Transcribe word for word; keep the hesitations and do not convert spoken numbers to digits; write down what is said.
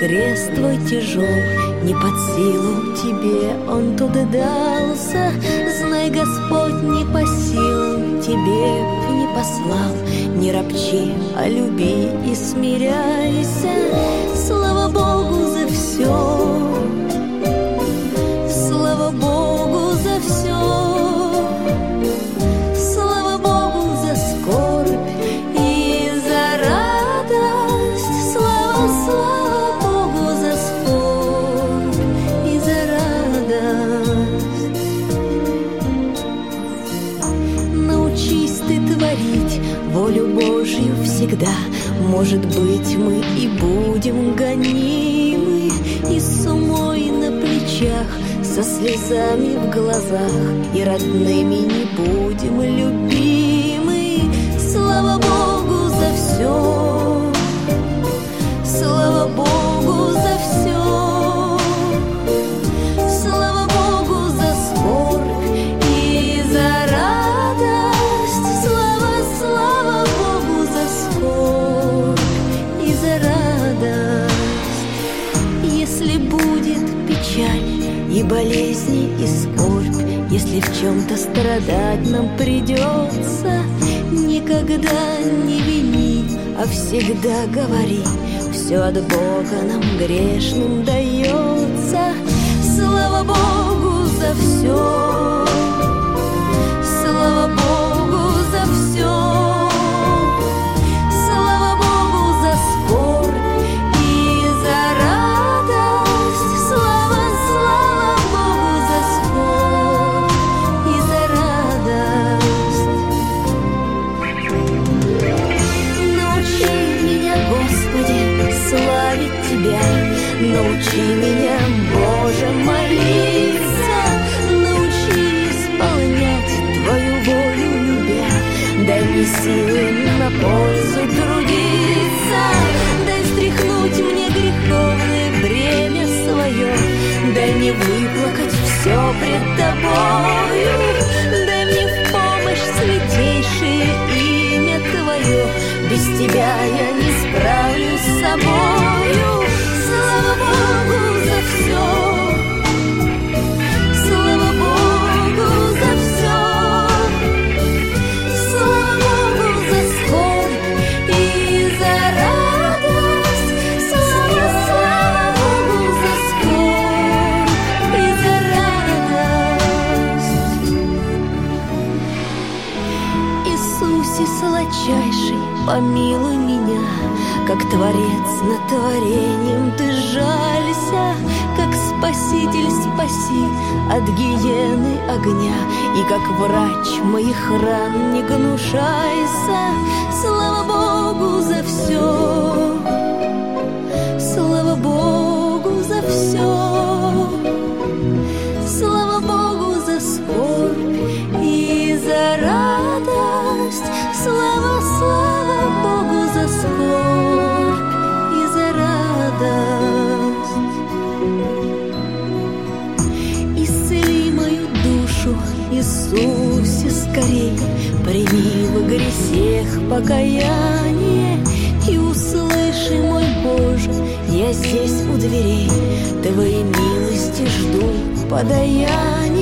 крест твой тяжел, не под силу тебе он туда дался. Знай, Господь не по силам тебе б не послал. Не ропчи, а люби и смиряйся. Слава Богу за все, слава Богу за все, слава Богу за скорбь и за радость. Слава, слава Богу за скорбь и за радость. Научись ты творить волю Божью всегда. Может быть, мы и будем гонимы, и с умой на плечах, со слезами в глазах, и родными не будем любимы. Слава Богу за все, слава Богу за все, слава Богу за скорбь и за радость. Слава, слава Богу за скорбь и за радость. Если будет печаль и болезни, и скорбь, если в чем-то страдать нам придется, никогда не вини, а всегда говори: все от Бога нам грешным дается. Слава Богу за все, слава Богу за все, слава Богу за скорбь и за радость. Слава, слава Богу за скорбь и за радость. Научи меня, Господи, славить Тебя, научи меня, Боже, молиться, научи исполнять Твою волю любя. Дай мне силы на пользу трудиться, дай стряхнуть мне греховное бремя свое, дай мне выплакать все пред Тобою, дай мне в помощь святейшее имя Твое. Без Тебя я не справлюсь с собою. Слава Богу за все, слава Богу за все, слава Богу за скорбь и за радость. Слава, слава Богу за скорбь и за радость. Иисусе сладчайший, помилуй меня, как Творец над творением Ты жалься, как Спаситель спаси от гиены огня, и как врач моих ран не гнушайся. Слава Богу за все, слава Богу за все, слава Богу за скорбь и за радость. Слава, слава Богу за скорбь и за радость. Исцели мою душу, Иисусе, скорей, прими в грехах покаяние и услыши, мой Боже, я здесь у дверей, Твоей милости жду подаяния.